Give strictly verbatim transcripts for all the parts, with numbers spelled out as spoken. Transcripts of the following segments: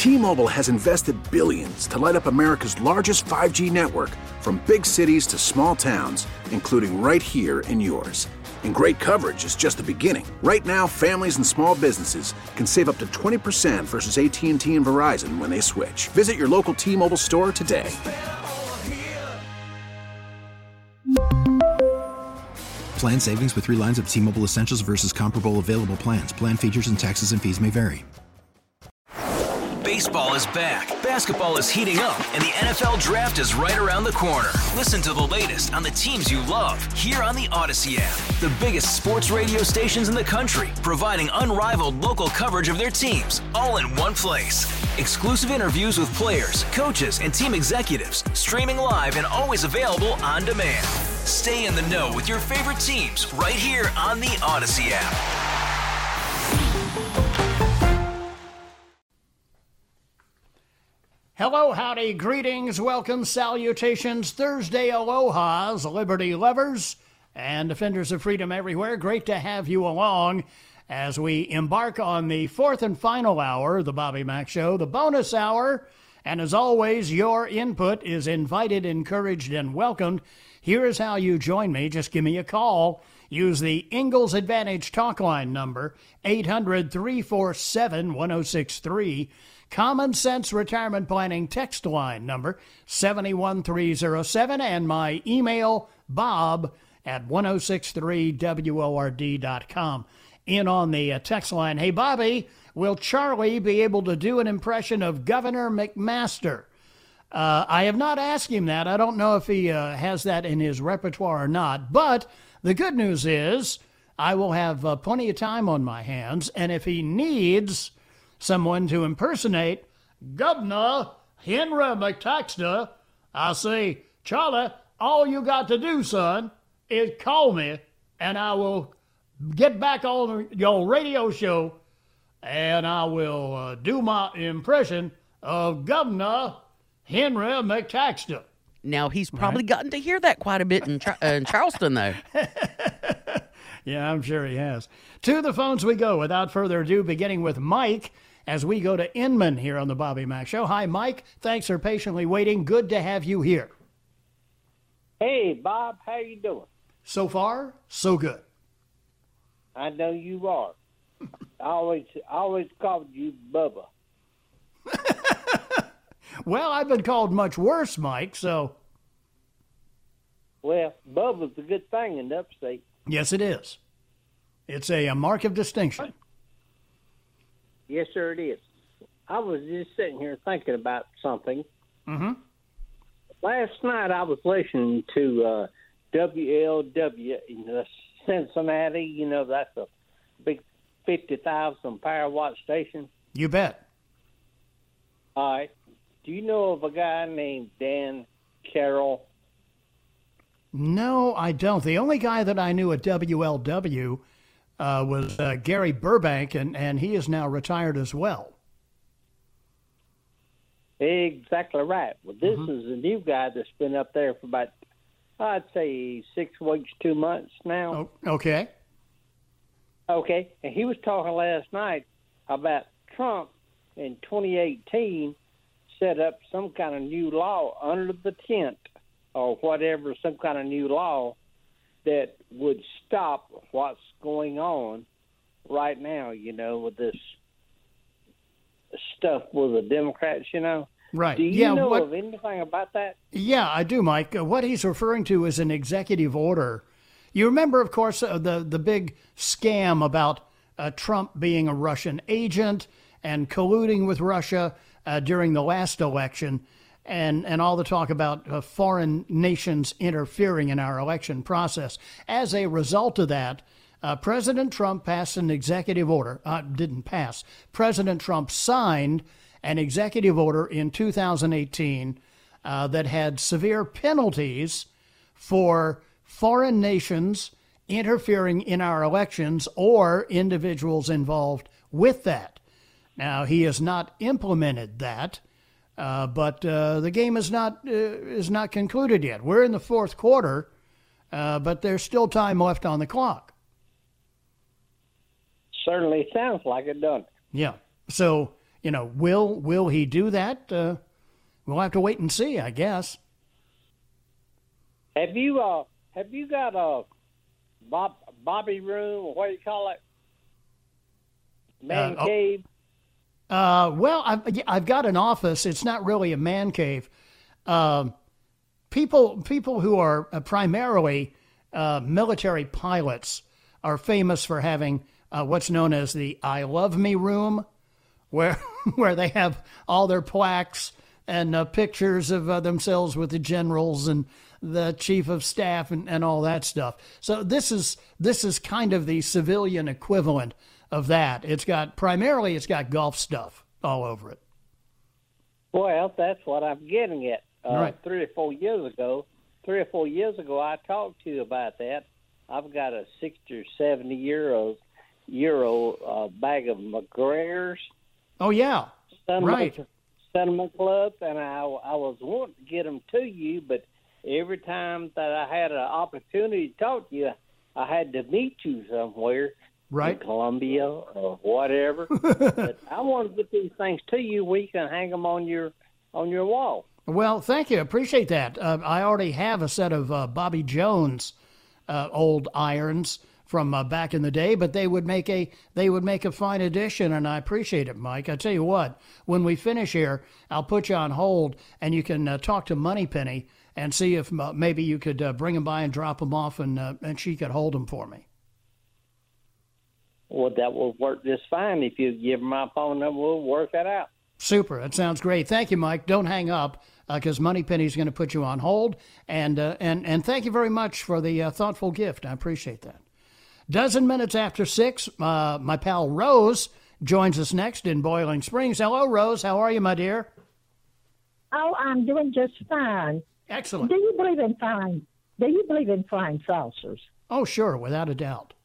T-Mobile has invested billions to light up America's largest five G network, from big cities to small towns, including right here in yours. And great coverage is just the beginning. Right now, families and small businesses can save up to twenty percent versus A T and T and Verizon when they switch. Visit your local T-Mobile store today. Plan savings with three lines of T-Mobile Essentials versus comparable available plans. Plan features and taxes and fees may vary. Baseball is back, basketball is heating up, and the N F L Draft is right around the corner. Listen to the latest on the teams you love here on the Odyssey app. The biggest sports radio stations in the country, providing unrivaled local coverage of their teams, all in one place. Exclusive interviews with players, coaches, and team executives, streaming live and always available on demand. Stay in the know with your favorite teams right here on the Odyssey app. Hello, howdy, greetings, welcome, salutations, Thursday alohas, liberty lovers, and defenders of freedom everywhere. Great to have you along as we embark on the fourth and final hour of the Bobby Mack Show, the bonus hour. And as always, your input is invited, encouraged, and welcomed. Here is how you join me. Just give me a call. Use the Ingalls Advantage talk line number, eight hundred, three four seven, one oh six three. Common Sense Retirement Planning text line number seven one three oh seven, and my email, bob at ten sixty-three W O R D dot com. In on the text line, hey, Bobby, will Charlie be able to do an impression of Governor McMaster? Uh, I have not asked him that. I don't know if he uh, has that in his repertoire or not. But the good news is I will have uh, plenty of time on my hands, and if he needs someone to impersonate Governor Henry McTaxter, I say, Charlie, all you got to do, son, is call me, and I will get back on your radio show, and I will uh, do my impression of Governor Henry McTaxter. Now, he's probably right? gotten to hear that quite a bit in, Char- uh, in Charleston, though. Yeah, I'm sure he has. To the phones we go, without further ado, beginning with Mike, as we go to Inman here on the Bobby Mack Show. Hi, Mike. Thanks for patiently waiting. Good to have you here. Hey, Bob. How you doing? So far, so good. I know you are. I always, I always called you Bubba. Well, I've been called much worse, Mike, so. Well, Bubba's a good thing in the upstate. Yes, it is. It's a, a mark of distinction. Yes, sir, it is. I was just sitting here thinking about something. Mm-hmm. Last night I was listening to uh, W L W in Cincinnati. You know, that's a big fifty thousand power watt station. You bet. All right. Do you know of a guy named Dan Carroll? No, I don't. The only guy that I knew at W L W uh, was uh, Gary Burbank, and, and he is now retired as well. Exactly right. Well, this Mm-hmm. is a new guy that's been up there for about, I'd say, six weeks, two months now. Oh, okay. Okay. And he was talking last night about Trump in twenty eighteen set up some kind of new law under the tent or whatever, some kind of new law that would stop what's going on right now, you know, with this stuff with the Democrats, you know. Right. Do you yeah, know what, of anything about that? Yeah, I do, Mike. Uh, what he's referring to is an executive order. You remember, of course, uh, the, the big scam about uh, Trump being a Russian agent and colluding with Russia uh, during the last election, and, and all the talk about uh, foreign nations interfering in our election process. As a result of that, uh, President Trump passed an executive order. Uh, didn't pass. President Trump signed an executive order in two thousand eighteen uh, that had severe penalties for foreign nations interfering in our elections or individuals involved with that. Now, he has not implemented that, uh, but uh, the game is not uh, is not concluded yet. We're in the fourth quarter, uh, but there's still time left on the clock. Certainly sounds like it, doesn't it? Yeah. So you know, will will he do that? Uh, we'll have to wait and see, I guess. Have you uh have you got a Bob, Bobby room, or what do you call it? Man Uh, oh. cave? Uh, well, I've, I've got an office. It's not really a man cave. Um, people people who are uh, primarily uh, military pilots are famous for having uh, what's known as the I Love Me room, where where they have all their plaques and uh, pictures of uh, themselves with the generals and the chief of staff and, and all that stuff. So this is this is kind of the civilian equivalent of that. It's got primarily it's got golf stuff all over it. Well, that's what I'm getting at. Uh, Right. Three or four years ago, three or four years ago, I talked to you about that. I've got a sixty or seventy year old year old uh, bag of McGregor's Oh yeah, Cinnamon, right. Cinnamon Club, and I, I was wanting to get them to you, but every time that I had an opportunity to talk to you, I had to meet you somewhere. Right. In Columbia or whatever. But I want to get these things to you where you can hang them on your on your wall. Well, thank you. Appreciate that. Uh, I already have a set of uh, Bobby Jones uh, old irons from uh, back in the day, but they would make a they would make a fine addition, and I appreciate it, Mike. I tell you what, when we finish here, I'll put you on hold, and you can uh, talk to Moneypenny and see if uh, maybe you could uh, bring them by and drop them off, and uh, and she could hold them for me. Well, that will work just fine. If you give my phone number, we'll work that out. Super. That sounds great. Thank you, Mike. Don't hang up because uh, Moneypenny's going to put you on hold. And uh, and and thank you very much for the uh, thoughtful gift. I appreciate that. Dozen minutes after six, uh, my pal Rose joins us next in Boiling Springs. Hello, Rose. How are you, my dear? Oh, I'm doing just fine. Excellent. Do you believe in flying? Do you believe in flying saucers? Oh, sure, without a doubt.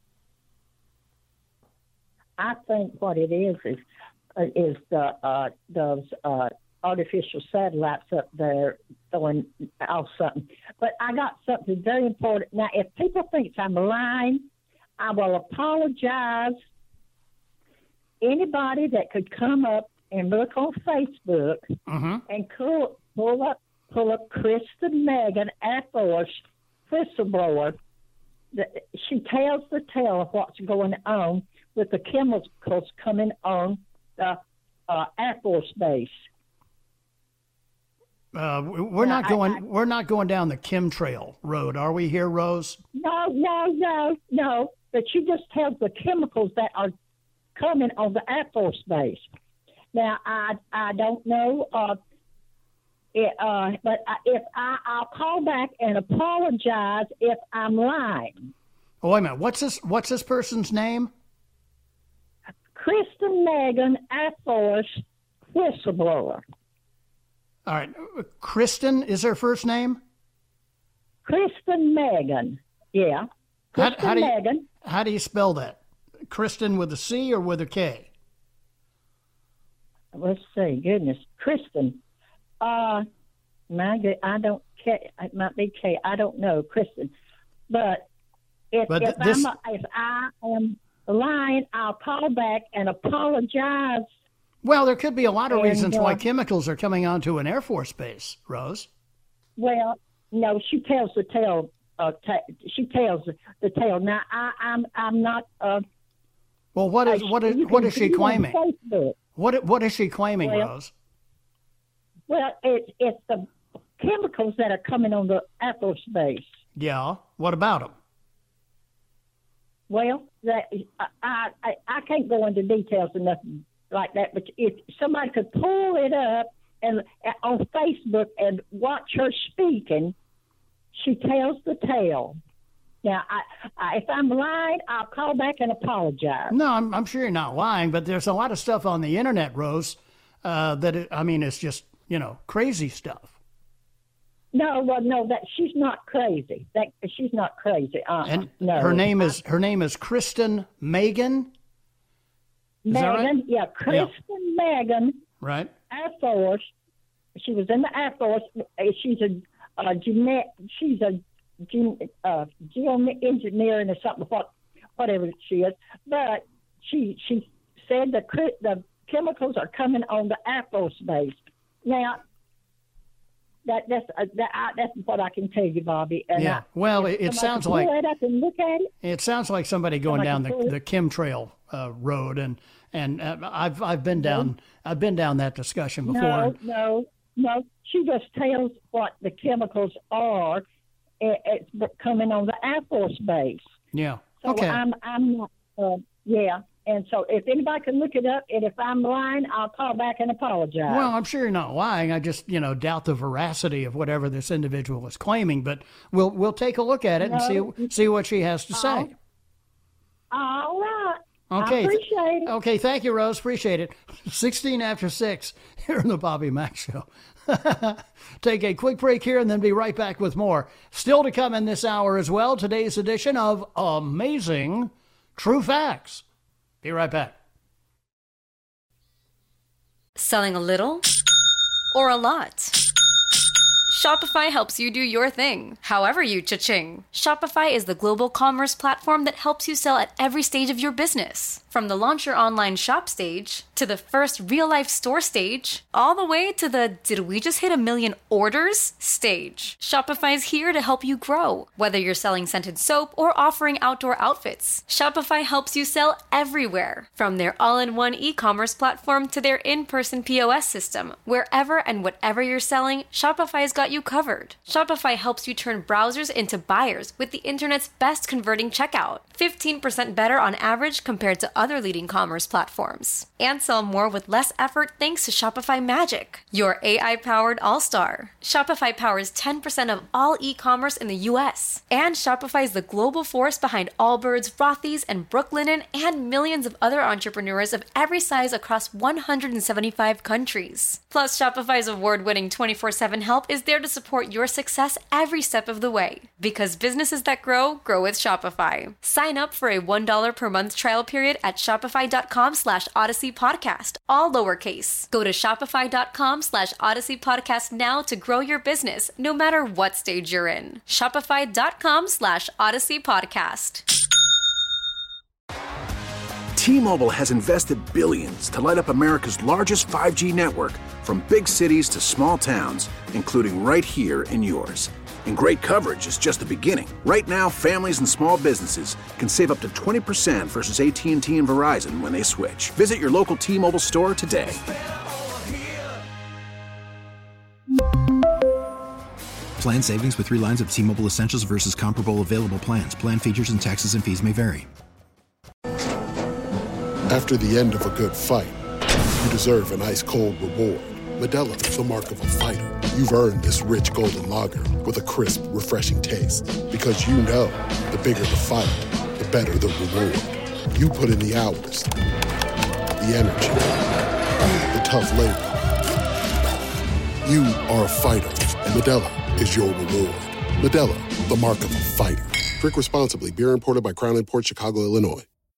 I think what it is is uh, is the uh, those uh, artificial satellites up there throwing off something. But I got something very important. Now, if people think I'm lying, I will apologize. Anybody that could come up and look on Facebook Mm-hmm. and pull, pull up pull up Kristen Megan Air Force whistleblower. The, she tells the tale of what's going on with the chemicals coming on the uh, Air Force Base. Uh, we're Yeah, not I- going. I- we're not going down the chemtrail road, are we here, Rose? No, no, no, no. But she just tells the chemicals that are coming on the Air Force Base. Now, I I don't know, uh, it, uh, but I, if I I'll call back and apologize if I'm lying. Oh, wait a minute. What's this? What's this person's name? Kristen Megan, Air Force whistleblower. All right, Kristen is her first name. Kristen Megan, yeah. How, Kristen how do you Megan. how do you spell that? Kristen with a C or with a K? Let's see, goodness, Kristen. Uh, my good, I don't K. It might be K. I don't know, Kristen. But if But if this- I'm if I am lying, I'll call back and apologize. Well, there could be a lot of And, reasons why uh, chemicals are coming onto an Air Force base, Rose. Well, no, she tells the tale. Uh, ta she tells the tale. Now, I, I'm I'm not. Uh, Well, what is I- what is you what can is she see it on claiming? Facebook. What what is she claiming, Well- Rose? Well, it's it's the chemicals that are coming on the Air Force Base. Yeah. What about them? Well, that I, I I can't go into details or nothing like that. But if somebody could pull it up and on Facebook and watch her speaking, she tells the tale. Now, I, I, if I'm lying, I'll call back and apologize. No, I'm I'm sure you're not lying, but there's a lot of stuff on the internet, Rose. Uh, that it, I mean, it's just you know crazy stuff. No, well, no, that she's not crazy. That she's not crazy. Uh-uh. And no. her name is her name is Kristen Megan. Is that right? Megan. Yeah, Kristen Megan. Right. Air Force. She was in the Air Force. Uh, She's a, a gene- she's a gene- uh, geoengineering or something, what, whatever she is. But she she said the cri- the chemicals are coming on the Air Force base. Now, that that's uh, that, I, that's what I can tell you, Bobby. And yeah. I, well, it, it sounds like pull it up and look at it. It sounds like somebody going down the, the the chemtrail uh, road, and and uh, I've I've been down I've been down that discussion before. No, no, no. She just tells what the chemicals are. It, it's coming on the Air Force base. Yeah. So okay. I'm I'm not. Uh, yeah. And so if anybody can look it up, and if I'm lying, I'll call back and apologize. Well, I'm sure you're not lying. I just, you know, doubt the veracity of whatever this individual is claiming. But we'll we'll take a look at it no. and see see what she has to say. All right. Okay. I appreciate it. Okay. Thank you, Rose. Appreciate it. sixteen after six here in the Bobby Mack Show. Take a quick break here and then be right back with more. Still to come in this hour as well, today's edition of Amazing True Facts. Be right back. Selling a little or a lot? Shopify helps you do your thing, however you cha-ching. Shopify is the global commerce platform that helps you sell at every stage of your business. From the launch your online shop stage, to the first real-life store stage, all the way to the did we just hit a million orders stage. Shopify's here to help you grow. Whether you're selling scented soap or offering outdoor outfits, Shopify helps you sell everywhere. From their all-in-one e-commerce platform to their in-person P O S system, wherever and whatever you're selling, Shopify's got you covered. Shopify helps you turn browsers into buyers with the internet's best converting checkout. fifteen percent better on average compared to other leading commerce platforms. And sell more with less effort thanks to Shopify Magic, your A I-powered all-star. Shopify powers ten percent of all e-commerce in the U S. And Shopify is the global force behind Allbirds, Rothy's, and Brooklinen, and millions of other entrepreneurs of every size across one hundred seventy-five countries. Plus, Shopify's award-winning twenty-four seven help is there to support your success every step of the way. Because businesses that grow, grow with Shopify. Sign up for a one dollar per month trial period at shopify.com slash Odyssey Podcast, all lowercase. Go to shopify.com slash Odyssey Podcast now to grow your business, no matter what stage you're in. Shopify.com slash Odyssey Podcast. T-Mobile has invested billions to light up America's largest five G network, from big cities to small towns, including right here in yours. And great coverage is just the beginning. Right now, families and small businesses can save up to twenty percent versus A T and T and Verizon when they switch. Visit your local T-Mobile store today. Plan savings with three lines of T-Mobile Essentials versus comparable available plans. Plan features and taxes and fees may vary. After the end of a good fight, you deserve an ice-cold reward. Modelo is the mark of a fighter. You've earned this rich golden lager with a crisp, refreshing taste. Because you know, the bigger the fight, the better the reward. You put in the hours, the energy, the tough labor. You are a fighter, and Modelo is your reward. Modelo, the mark of a fighter. Drink responsibly. Beer imported by Crown Imports, Chicago, Illinois.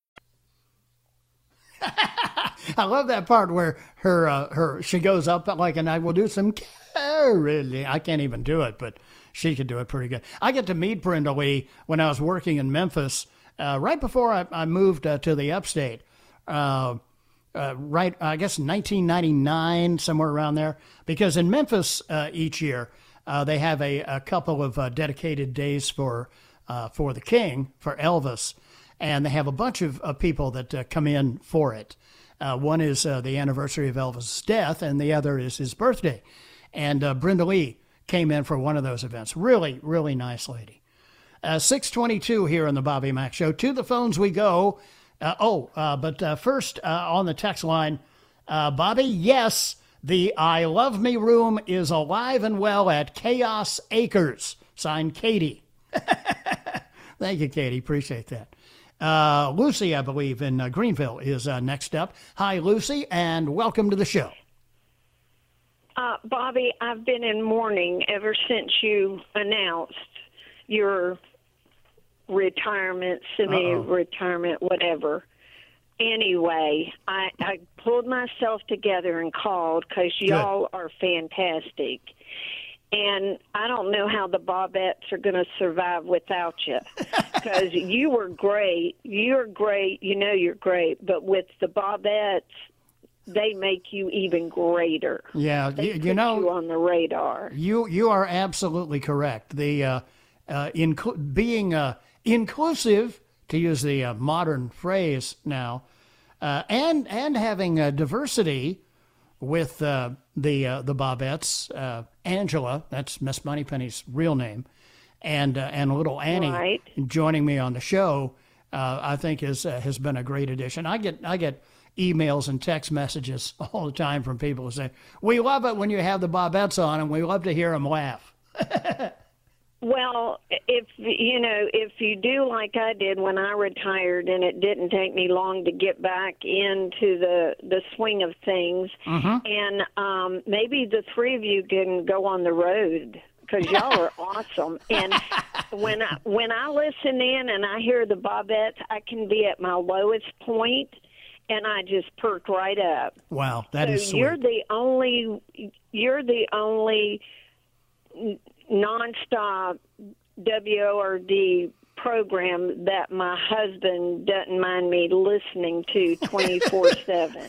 I love that part where her uh, her she goes up like, and I will do some caroling. I can't even do it, but she could do it pretty good. I get to meet Brenda Lee when I was working in Memphis, uh, right before I, I moved uh, to the upstate. Uh, uh, right, I guess nineteen ninety-nine, somewhere around there. Because in Memphis uh, each year uh, they have a, a couple of uh, dedicated days for uh, for the King, for Elvis, and they have a bunch of, of people that uh, come in for it. Uh, one is uh, the anniversary of Elvis' death, and the other is his birthday. And uh, Brenda Lee came in for one of those events. Really, really nice lady. Uh, six twenty-two here on the Bobby Mack Show. To the phones we go. Uh, oh, uh, but uh, first uh, on the text line, uh, Bobby, yes, the I Love Me room is alive and well at Chaos Acres. Signed, Katie. Thank you, Katie. Appreciate that. Uh, Lucy, I believe, in uh, Greenville is uh, next up. Hi, Lucy, and welcome to the show. Uh, Bobby, I've been in mourning ever since you announced your retirement, semi-retirement, whatever. Anyway, I, I pulled myself together and called because y'all are fantastic. And I don't know how the Bobettes are going to survive without you, because you were great. You're great. You know you're great. But with the Bobettes, they make you even greater. Yeah, they you, put you know, you on the radar. You you are absolutely correct. The uh, uh, inclu- being uh, inclusive, to use the uh, modern phrase now, uh, and and having uh, diversity with uh, the uh, the Bobettes, uh, Angela, that's Miss Moneypenny's real name, and uh, and little Annie right. joining me on the show, uh, I think is uh, has been a great addition. I get I get emails and text messages all the time from people who say, "We love it when you have the Bobettes on, and we love to hear them laugh." Well, if you know, if you do like I did when I retired, and it didn't take me long to get back into the the swing of things, mm-hmm. and um, maybe the three of you can go on the road because y'all are awesome. And when I when I listen in and I hear the Bobettes, I can be at my lowest point, and I just perk right up. Wow, that so is sweet. You're the only. You're the only. nonstop W O R D program that my husband doesn't mind me listening to twenty-four seven.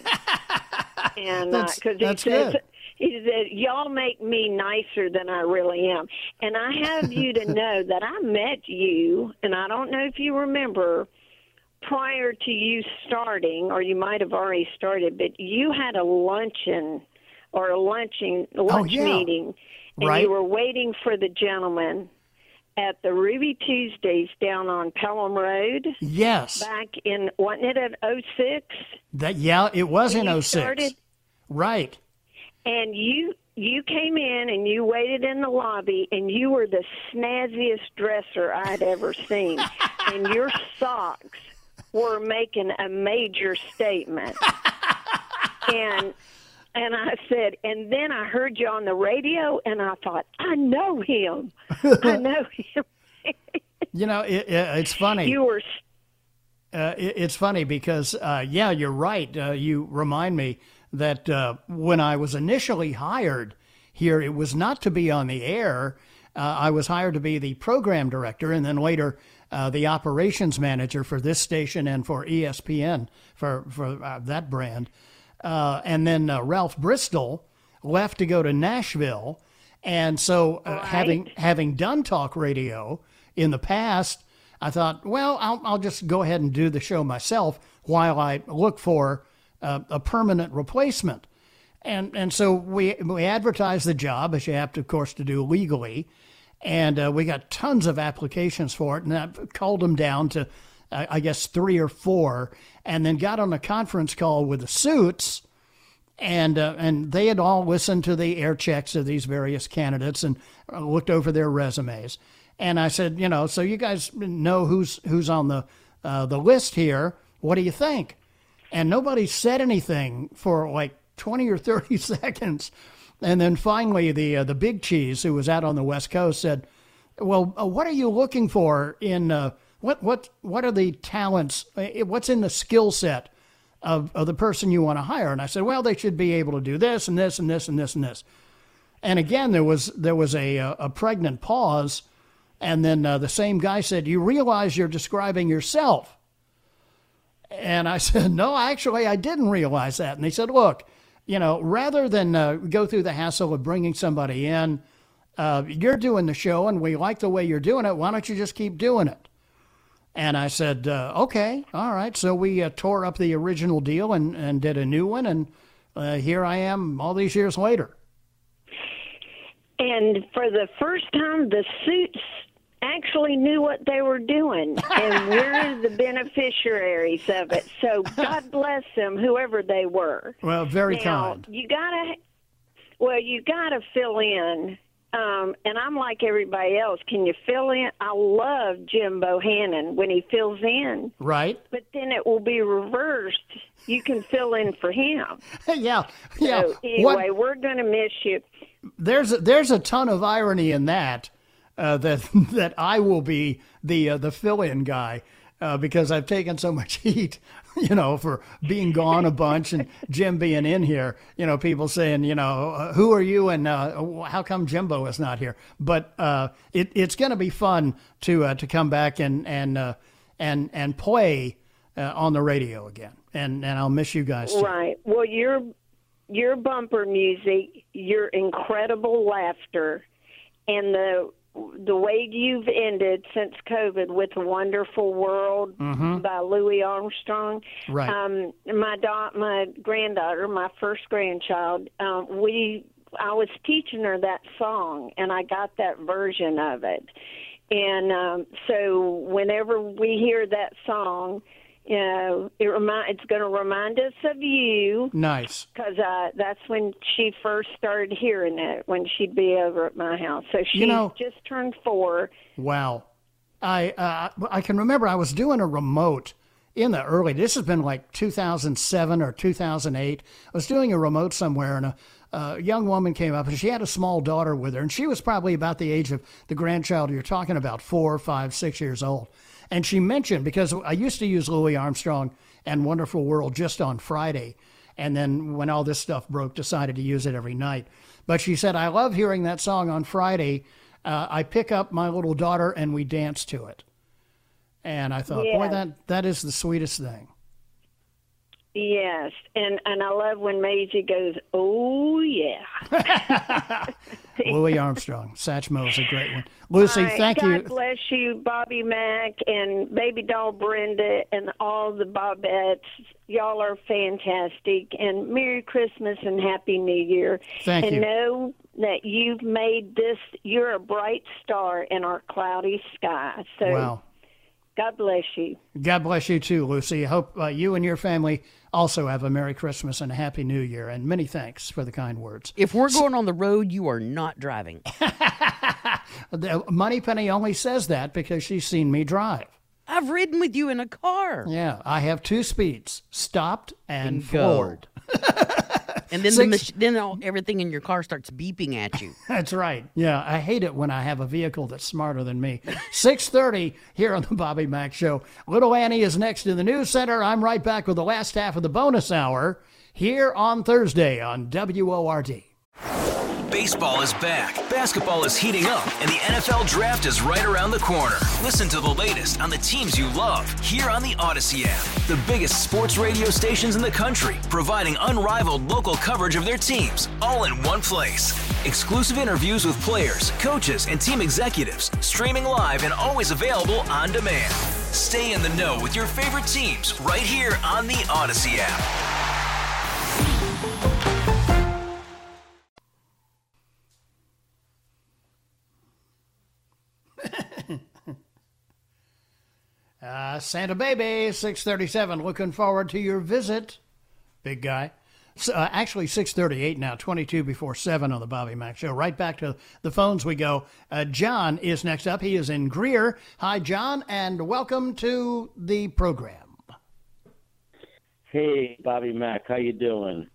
And that's, uh, that's he says, good. he said, y'all make me nicer than I really am. And I have you to know that I met you, and I don't know if you remember, prior to you starting, or you might have already started, but you had a luncheon or a lunching, lunch oh, yeah. meeting. And right. you were waiting for the gentleman at the Ruby Tuesdays down on Pelham Road. Yes. Back in, wasn't it at oh six? That, yeah, it was in oh six. Started? Right. And you you came in and you waited in the lobby, and you were the snazziest dresser I'd ever seen. And your socks were making a major statement. and... And I said, and then I heard you on the radio, and I thought, I know him. I know him. You know, it, it, it's funny. You were. Uh, it, it's funny because, uh, yeah, you're right. Uh, you remind me that uh, when I was initially hired here, it was not to be on the air. Uh, I was hired to be the program director, and then later uh, the operations manager for this station and for E S P N for for uh, that brand. Uh, and then uh, Ralph Bristol left to go to Nashville. And so uh, right. having having done talk radio in the past, I thought, well, I'll, I'll just go ahead and do the show myself while I look for uh, a permanent replacement. And and so we, we advertised the job, as you have to, of course, to do legally. And uh, we got tons of applications for it. And I culled them down to, uh, I guess, three or four. And then got on a conference call with the suits, and uh, and they had all listened to the air checks of these various candidates and looked over their resumes. And I said, you know, so you guys know who's who's on the uh, the list here. What do you think? And nobody said anything for like twenty or thirty seconds. And then finally, the uh, the big cheese, who was out on the West Coast, said, well, uh, what are you looking for in uh, What what what are the talents? What's in the skill set of, of the person you want to hire? And I said, well, they should be able to do this and this and this and this and this. And again, there was there was a a pregnant pause, and then uh, the same guy said, "You realize you're describing yourself?" And I said, "No, actually, I didn't realize that." And he said, "Look, you know, rather than uh, go through the hassle of bringing somebody in, uh, you're doing the show, and we like the way you're doing it. Why don't you just keep doing it?" And I said, uh, okay, all right. So we uh, tore up the original deal and, and did a new one. And uh, here I am all these years later. And for the first time, the suits actually knew what they were doing. And we're the beneficiaries of it. So God bless them, whoever they were. Well, very now, kind. You gotta, well, you got to fill in. Um, and I'm like everybody else. Can you fill in? I love Jim Bohannon when he fills in. Right. But then it will be reversed. You can fill in for him. yeah. Yeah. So anyway, what, we're going to miss you. There's a, there's a ton of irony in that, uh, that that I will be the uh, the fill-in guy uh, because I've taken so much heat, you know, for being gone a bunch and Jim being in here. You know, people saying, you know, uh, who are you and uh, how come Jimbo is not here? But uh, it, it's going to be fun to uh, to come back and and uh, and and play uh, on the radio again. and, and I'll miss you guys too. Right. Well, your your bumper music, your incredible laughter, and the the way you've ended since COVID with "A Wonderful World" mm-hmm. by Louis Armstrong. Right. Um, my da- my granddaughter, my first grandchild, um, we I was teaching her that song, and I got that version of it. And um, so whenever we hear that song, you know, it remind, it's going to remind us of you. Nice. Because uh, that's when she first started hearing it, when she'd be over at my house. So she's You know- just turned four. Wow. I uh, I can remember I was doing a remote in the early, this has been like two thousand seven or two thousand eight. I was doing a remote somewhere, and a, a young woman came up, and she had a small daughter with her, and she was probably about the age of the grandchild you're talking about, four, five, six years old. And she mentioned, because I used to use Louis Armstrong and Wonderful World just on Friday, and then when all this stuff broke, decided to use it every night. But she said, I love hearing that song on Friday. Uh, I pick up my little daughter, and we dance to it. And I thought, Yes. boy, that, that is the sweetest thing. Yes, and and I love when Maisie goes, oh, yeah. Louis Armstrong. Satchmo is a great one. Lucy, All right, thank God you. bless you, Bobby Mack and baby doll Brenda and all the Bobettes. Y'all are fantastic. And Merry Christmas and Happy New Year. Thank and you. know that you've made this, you're a bright star in our cloudy sky. So Wow. God bless you. God bless you too, Lucy. I hope uh, you and your family also have a Merry Christmas and a Happy New Year. And many thanks for the kind words. If we're going on the road, you are not driving. The Money Penny only says that because she's seen me drive. I've ridden with you in a car. Yeah, I have two speeds, stopped and, And go. forward. And then Six- the mach- then all, everything in your car starts beeping at you. That's right. Yeah, I hate it when I have a vehicle that's smarter than me. six thirty here on the Bobby Mack Show. Little Annie is next in the news center. I'm right back with the last half of the bonus hour here on Thursday on W O R D. Baseball is back, basketball is heating up, and the N F L Draft is right around the corner. Listen to the latest on the teams you love here on the Odyssey app. The biggest sports radio stations in the country, providing unrivaled local coverage of their teams, all in one place. Exclusive interviews with players, coaches, and team executives, streaming live and always available on demand. Stay in the know with your favorite teams right here on the Odyssey app. Uh, Santa Baby, six thirty-seven. Looking forward to your visit, big guy. So, uh, actually, six thirty-eight now, twenty-two before seven on the Bobby Mack Show. Right back to the phones we go. Uh, John is next up. He is in Greer. Hi, John, and welcome to the program. Hey, Bobby Mack, how you doing?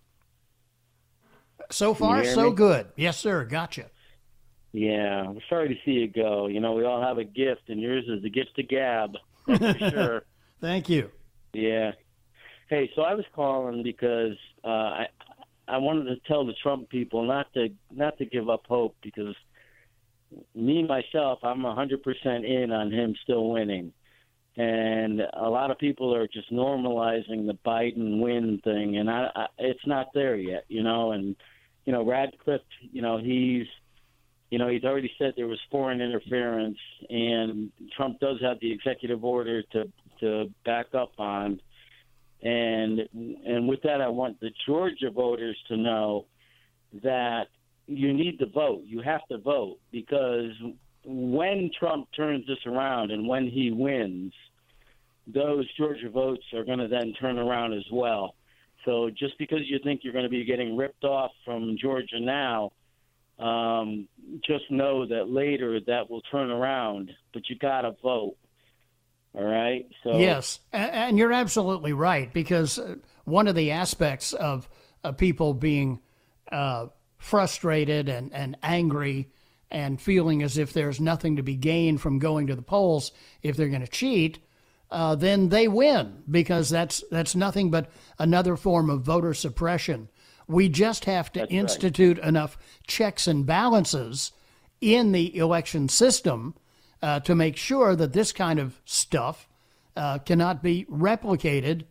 So Can you far, hear so me? good. Yes, sir. Gotcha. Yeah, I'm sorry to see you go. You know, we all have a gift, and yours is the gift to gab. That's for sure. Thank you. Yeah. Hey, so I was calling because uh, I I wanted to tell the Trump people not to not to give up hope, because me myself, I'm one hundred percent in on him still winning, and a lot of people are just normalizing the Biden win thing, and I, I it's not there yet, you know. And you know, Radcliffe, you know, he's You know, he's already said there was foreign interference, and Trump does have the executive order to to back up on. And and with that, I want the Georgia voters to know that you need to vote. You have to vote, because when Trump turns this around and when he wins, those Georgia votes are going to then turn around as well. So just because you think you're going to be getting ripped off from Georgia now, Um, just know that later that will turn around, but you got to vote. All right. So Yes, a- and you're absolutely right, because uh, one of the aspects of uh, people being uh, frustrated and, and angry and feeling as if there's nothing to be gained from going to the polls if they're going to cheat, uh, then they win, because that's that's nothing but another form of voter suppression. We just have to That's right. institute enough checks and balances in the election system uh, to make sure that this kind of stuff uh, cannot be replicated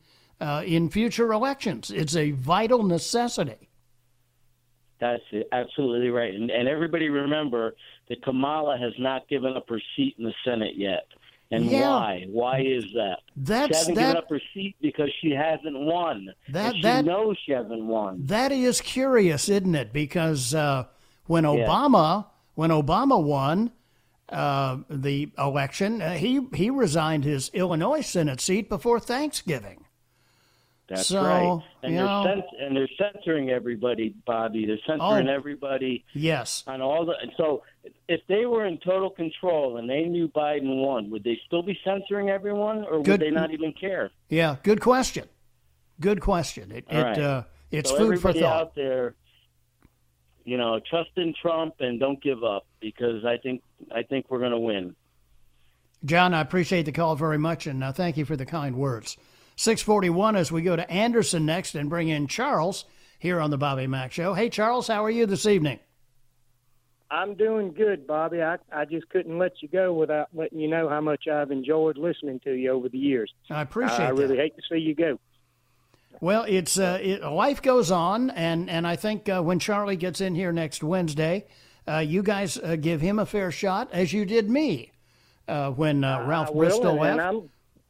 uh, in future elections. It's a vital necessity. That's absolutely right. And, and everybody remember that Kamala has not given up her seat in the Senate yet. And yeah. why? Why is that? That's, she hasn't that, given up her seat because she hasn't won. That, and she that, knows she hasn't won. That is curious, isn't it? Because uh, when Obama, yeah. when Obama won uh, the election, uh, he he resigned his Illinois Senate seat before Thanksgiving. That's so, right. And they're, know, cens- and they're censoring everybody, Bobby. They're censoring oh, everybody. Yes. On all the, and so if they were in total control and they knew Biden won, would they still be censoring everyone, or good, would they not even care? Yeah, good question. Good question. It, it right. uh, it's so food for thought. Everybody out there, you know, trust in Trump and don't give up, because I think I think we're going to win. John, I appreciate the call very much, and uh, thank you for the kind words. six forty-one as we go to Anderson next and bring in Charles here on the Bobby Mack Show. Hey, Charles, how are you this evening? I'm doing good, Bobby. I, I just couldn't let you go without letting you know how much I've enjoyed listening to you over the years. I appreciate I, I really that. hate to see you go. Well, it's uh, it, life goes on, and, and I think uh, when Charlie gets in here next Wednesday, uh, you guys uh, give him a fair shot, as you did me uh, when uh, Ralph I will, Bristol and, left. And I'm,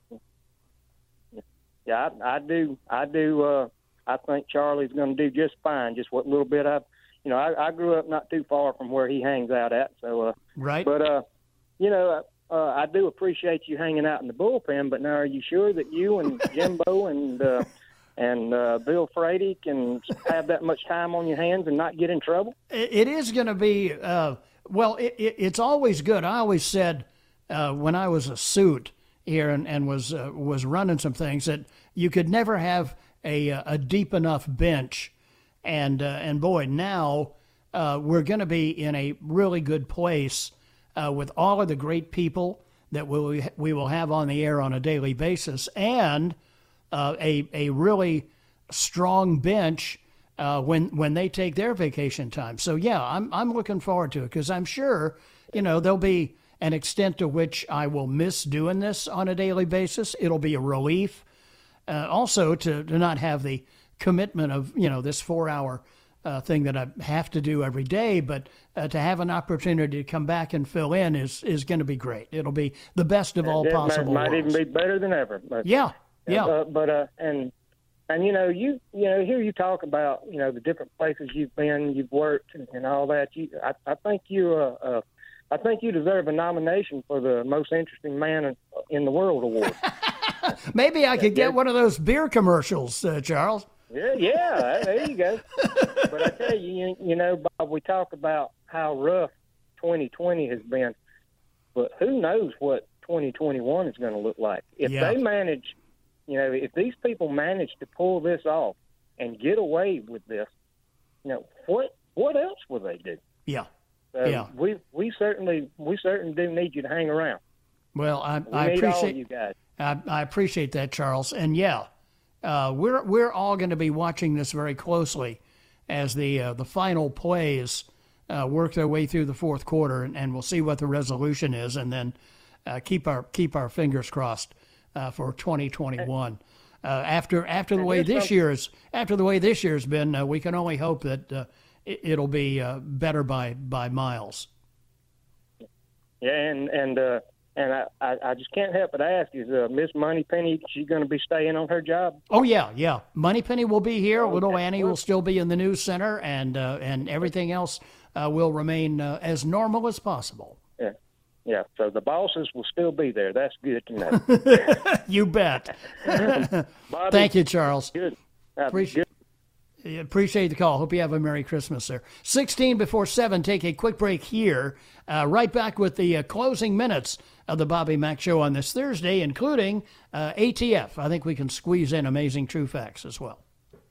Yeah, I, I do. I do. Uh, I think Charlie's going to do just fine. Just what little bit I, you know, I, I grew up not too far from where he hangs out at. So, uh, right. But uh, you know, uh, I do appreciate you hanging out in the bullpen. But now, are you sure that you and Jimbo and uh, and uh, Bill Frady can have that much time on your hands and not get in trouble? It, it is going to be. Uh, well, it, it, it's always good. I always said uh, when I was a suit here and, and was uh, was running some things that you could never have a a deep enough bench, and uh, and boy, now uh, we're going to be in a really good place uh, with all of the great people that we we will have on the air on a daily basis, and uh, a a really strong bench uh, when when they take their vacation time. So yeah, I'm I'm looking forward to it, because I'm sure you know there'll be an extent to which I will miss doing this on a daily basis. It'll be a relief. Uh, also, to, to not have the commitment of, you know, this four-hour uh, thing that I have to do every day, but uh, to have an opportunity to come back and fill in is, is going to be great. It'll be the best of all it possible might, might worlds. even be better than ever. But, yeah, yeah. Uh, but uh, and and you know, you you know, hear you talk about you know the different places you've been, you've worked, and, and all that. You, I, I think you uh, uh, I think you deserve a nomination for the most interesting man in, in the world award. Maybe I could get one of those beer commercials, uh, Charles. Yeah, yeah, there you go. But I tell you, you, you know, Bob, we talk about how rough twenty twenty has been, but who knows what twenty twenty-one is going to look like. If yeah. they manage, you know, if these people manage to pull this off and get away with this, you know, what what else will they do? Yeah. So yeah. we we certainly we certainly do need you to hang around. Well, I, we I need appreciate all of you guys. I, I appreciate that, Charles. And yeah, uh, we're we're all going to be watching this very closely as the uh, the final plays uh, work their way through the fourth quarter, and, and we'll see what the resolution is, and then uh, keep our keep our fingers crossed uh, for twenty twenty-one. Uh, after after the way this year's after the way this year's been, uh, we can only hope that uh, it, it'll be uh, better by by miles. Yeah, and and. Uh... And I, I, I just can't help but ask, is uh, Miss Moneypenny, she going to be staying on her job? Oh, yeah, yeah. Moneypenny will be here. Okay. Little Annie will still be in the news center, and uh, and everything else uh, will remain uh, as normal as possible. Yeah, yeah. So the bosses will still be there. That's good to know. You bet. Bobby, thank you, Charles. Good. Uh, Appreciate, good. appreciate the call. Hope you have a Merry Christmas there. sixteen before seven, take a quick break here. Uh, right back with the uh, closing minutes of the Bobby Mack Show on this Thursday, including uh, A T F. I think we can squeeze in Amazing True Facts as well.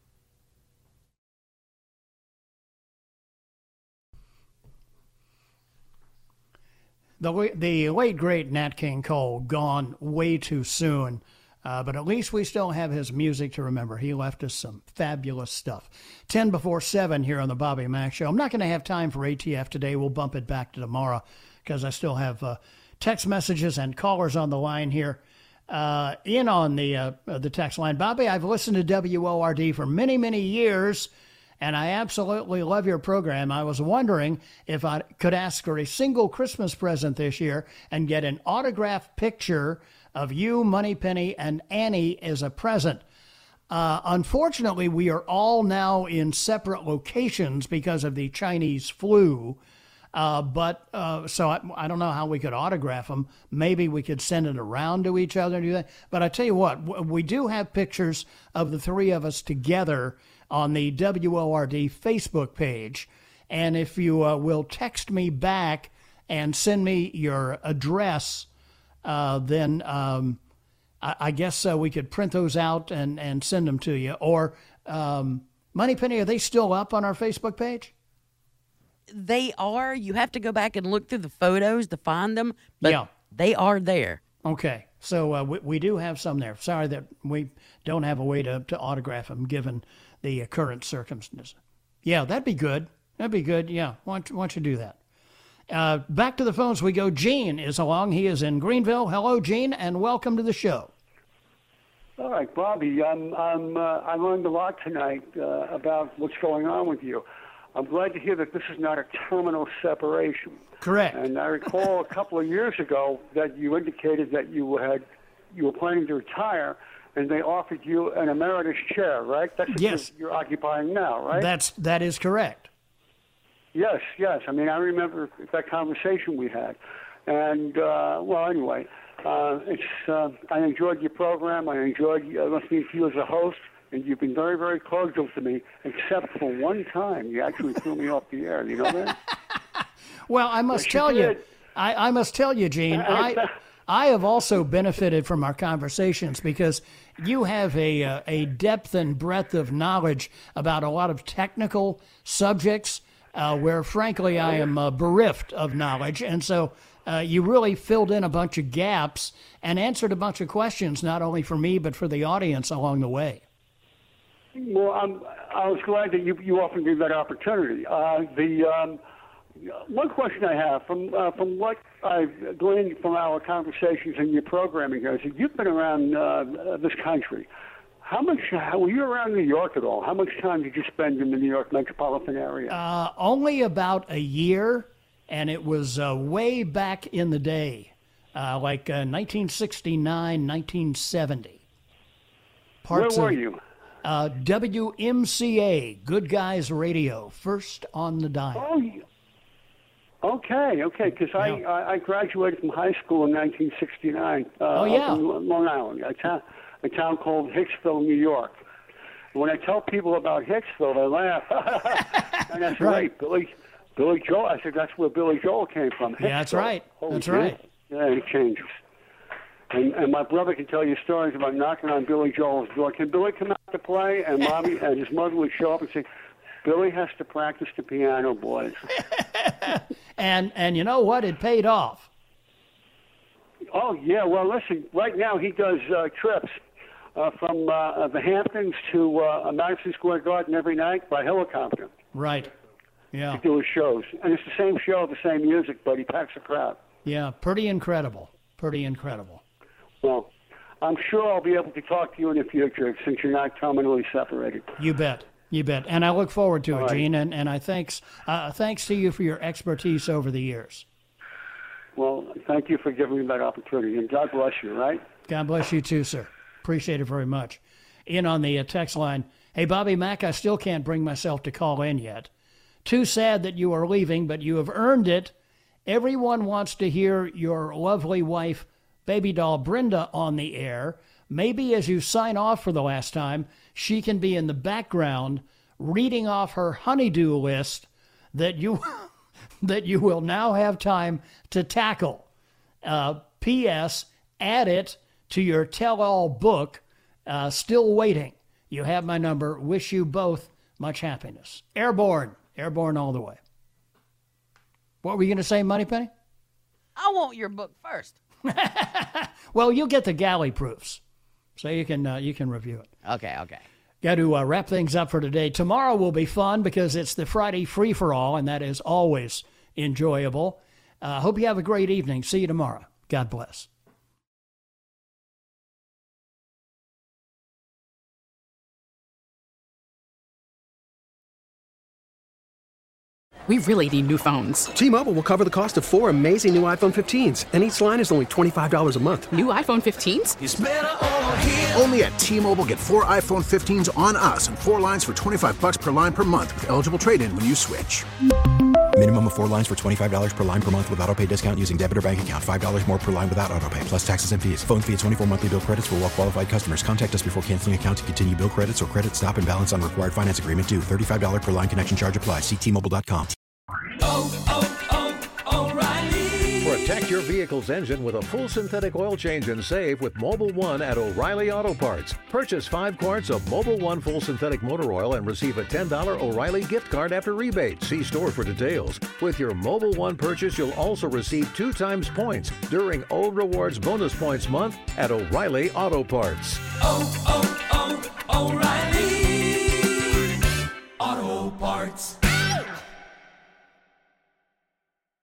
The, the late, great Nat King Cole, gone way too soon. Uh, but at least we still have his music to remember. He left us some fabulous stuff. ten before seven here on the Bobby Mack Show. I'm not going to have time for A T F today. We'll bump it back to tomorrow because I still have uh, text messages and callers on the line here. uh, in on the uh, the text line. Bobby, I've listened to W O R D for many, many years, and I absolutely love your program. I was wondering if I could ask for a single Christmas present this year and get an autographed picture of you, Moneypenny, and Annie as a present. Uh, unfortunately, we are all now in separate locations because of the Chinese flu. Uh, but uh, so I, I don't know how we could autograph them. Maybe we could send it around to each other and do that. But I tell you what, w- we do have pictures of the three of us together on the W O R D Facebook page. And if you uh, will text me back and send me your address, uh, then um, I, I guess uh, we could print those out and, and send them to you. Or um, Moneypenny, are they still up on our Facebook page? They are. You have to go back and look through the photos to find them, but yeah. They are there. Okay, so uh, we, we do have some there. Sorry that we don't have a way to, to autograph them given the uh, current circumstances. Yeah, that'd be good. That'd be good. Yeah, why don't, why don't you do that? Uh, back to the phones we go. Gene is along. He is in Greenville. Hello, Gene, and welcome to the show. All right, Bobby, I'm, I'm, uh, I learned a lot tonight uh, about what's going on with you. I'm glad to hear that this is not a terminal separation. Correct. And I recall a couple of years ago that you indicated that you had you were planning to retire, and they offered you an emeritus chair, right? That's what yes. you're, you're occupying now, right? That's that is correct. Yes, yes. I mean, I remember that conversation we had, and uh, well, anyway, uh, it's uh, I enjoyed your program. I enjoyed uh, listening to you as a host. And you've been very, very cordial to me, except for one time. You actually threw me off the air. You know that? Well, I must yes, tell you, you, I, I must tell you, Gene, I, I have also benefited from our conversations because you have a uh, a depth and breadth of knowledge about a lot of technical subjects uh, where, frankly, I am uh, bereft of knowledge. And so uh, you really filled in a bunch of gaps and answered a bunch of questions, not only for me, but for the audience along the way. Well, I'm, I was glad that you, you offered me that opportunity. Uh, the um, one question I have, from uh, from what I've gleaned from our conversations and your programming here, is that you've been around uh, this country. How much, how, were you around New York at all? How much time did you spend in the New York metropolitan area? Uh, only about a year, and it was uh, way back in the day, uh, like uh, nineteen sixty-nine, nineteen seventy. Parts Where were of, you? Uh, W M C A, Good Guys Radio, first on the dial. Oh, yeah. Okay, okay, because yeah. I, I graduated from high school in nineteen sixty-nine. Uh, oh, yeah. Up in Long Island, a town, a town called Hicksville, New York. When I tell people about Hicksville, they laugh. And that's right. right. Billy Billy Joel, I said, that's where Billy Joel came from. Yeah, that's right. Holy that's shit. right. Yeah, it changes. And, and my brother can tell you stories about knocking on Billy Joel's door. Can Billy come out to play? And mommy and his mother would show up and say, Billy has to practice the piano, boys. and and you know what? It paid off. Oh, yeah. Well, listen, right now he does uh, trips uh, from uh, the Hamptons to uh, Madison Square Garden every night by helicopter. Right. Yeah. To do his shows. And it's the same show, the same music, but he packs a crowd. Yeah, pretty incredible. Pretty incredible. Well, I'm sure I'll be able to talk to you in the future since you're not terminally separated. You bet. You bet. And I look forward to All it, right. Gene. And, and I thanks uh, thanks to you for your expertise over the years. Well, thank you for giving me that opportunity. And God bless you, right? God bless you too, sir. Appreciate it very much. In on the uh, text line, hey, Bobby Mack, I still can't bring myself to call in yet. Too sad that you are leaving, but you have earned it. Everyone wants to hear your lovely wife, baby doll Brenda, on the air. Maybe as you sign off for the last time, she can be in the background reading off her honeydew list that you that you will now have time to tackle. Uh, P S. Add it to your tell-all book. Uh, still waiting. You have my number. Wish you both much happiness. Airborne. Airborne all the way. What were you going to say, Moneypenny? I want your book first. Well, you'll get the galley proofs, so you can uh, you can review it. Okay, okay. Got to uh, wrap things up for today. Tomorrow will be fun because it's the Friday free-for-all, and that is always enjoyable. I uh, hope you have a great evening. See you tomorrow. God bless. We really need new phones. T-Mobile will cover the cost of four amazing new iPhone fifteens, and each line is only twenty-five dollars a month. New iPhone fifteens? It's better over here. Only at T-Mobile, get four iPhone fifteens on us and four lines for twenty-five bucks per line per month with eligible trade-in when you switch. Minimum of four lines for twenty-five dollars per line per month with autopay discount using debit or bank account. five dollars more per line without autopay, plus taxes and fees. Phone fee at twenty-four monthly bill credits for well-qualified customers. Contact us before canceling account to continue bill credits or credit stop and balance on required finance agreement due. thirty-five dollars per line connection charge applies. See T Mobile dot com. Oh, oh, oh, O'Reilly. Protect your vehicle's engine with a full synthetic oil change and save with Mobil one at O'Reilly Auto Parts. Purchase five quarts of Mobil one full synthetic motor oil and receive a ten dollars O'Reilly gift card after rebate. See store for details. With your Mobil one purchase, you'll also receive two times points during O Rewards Bonus Points Month at O'Reilly Auto Parts. Oh, oh, oh, O'Reilly.